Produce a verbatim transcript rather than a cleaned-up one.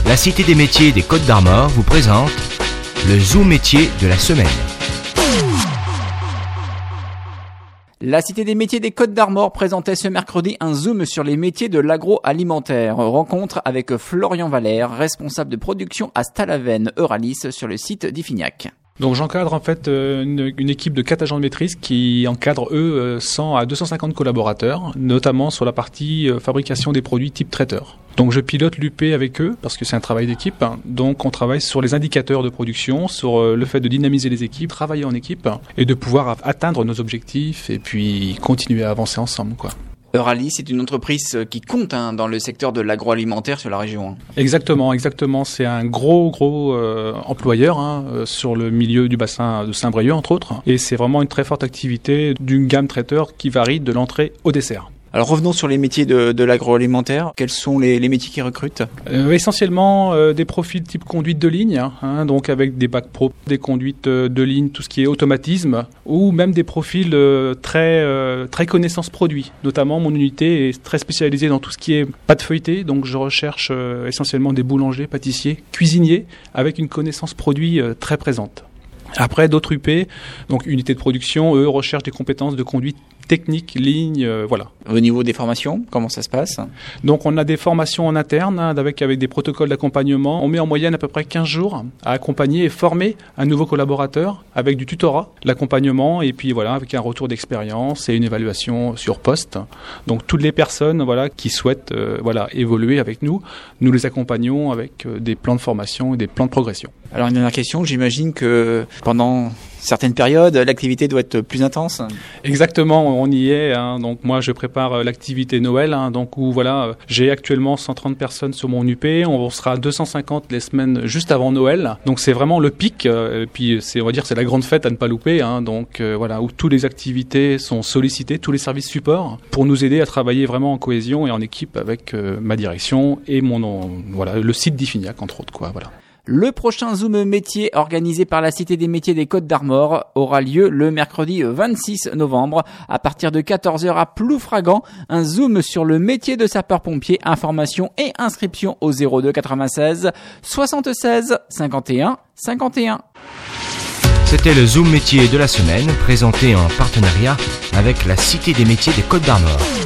La Cité des métiers des Côtes d'Armor vous présente le Zoom métier de la semaine. La Cité des métiers des Côtes d'Armor présentait ce mercredi un zoom sur les métiers de l'agroalimentaire. Rencontre avec Florian Valère, responsable de production à Stalavenne Euralis sur le site d'Iffignac. Donc j'encadre en fait une, une équipe de quatre agents de maîtrise qui encadrent eux cent à deux cent cinquante collaborateurs, notamment sur la partie fabrication des produits type traiteur. Donc je pilote l'U P avec eux parce que c'est un travail d'équipe. Donc on travaille sur les indicateurs de production, sur le fait de dynamiser les équipes, travailler en équipe et de pouvoir atteindre nos objectifs et puis continuer à avancer ensemble, quoi. Euralis, c'est une entreprise qui compte hein, dans le secteur de l'agroalimentaire sur la région. Exactement, exactement. C'est un gros, gros euh, employeur hein, euh, sur le milieu du bassin de Saint-Brieuc, entre autres. Et c'est vraiment une très forte activité d'une gamme traiteur qui varie de l'entrée au dessert. Alors revenons sur les métiers de, de l'agroalimentaire. Quels sont les, les métiers qui recrutent ? euh, Essentiellement euh, des profils type conduite de ligne, hein, donc avec des bacs pro, des conduites de ligne, tout ce qui est automatisme, ou même des profils euh, très euh, très connaissance produit. Notamment mon unité est très spécialisée dans tout ce qui est pâte feuilletée, donc je recherche euh, essentiellement des boulangers, pâtissiers, cuisiniers avec une connaissance produit euh, très présente. Après, d'autres U P, donc unités de production, eux recherchent des compétences de conduite technique, ligne, euh, voilà. Au niveau des formations, comment ça se passe ? Donc on a des formations en interne hein, avec, avec des protocoles d'accompagnement. On met en moyenne à peu près quinze jours à accompagner et former un nouveau collaborateur avec du tutorat, l'accompagnement et puis voilà avec un retour d'expérience et une évaluation sur poste. Donc toutes les personnes voilà qui souhaitent euh, voilà évoluer avec nous, nous les accompagnons avec euh, des plans de formation et des plans de progression. Alors une dernière question, j'imagine que pendant certaines périodes, l'activité doit être plus intense. Exactement, on y est. Hein. Donc moi, je prépare l'activité Noël. Hein, donc où voilà, j'ai actuellement cent trente personnes sur mon U P. On sera à deux cent cinquante les semaines juste avant Noël. Donc c'est vraiment le pic. Et puis c'est, on va dire, c'est la grande fête à ne pas louper. Hein. Donc euh, voilà, où toutes les activités sont sollicitées, tous les services supports pour nous aider à travailler vraiment en cohésion et en équipe avec euh, ma direction et mon nom, voilà, le site d'Iffignac entre autres, quoi. Voilà. Le prochain Zoom métier organisé par la Cité des métiers des Côtes d'Armor aura lieu le mercredi vingt-six novembre à partir de quatorze heures à Ploufragan. Un Zoom sur le métier de sapeur-pompier. Information et inscription au zéro deux quatre-vingt-seize soixante-seize cinquante et un cinquante et un. C'était le Zoom métier de la semaine présenté en partenariat avec la Cité des métiers des Côtes d'Armor.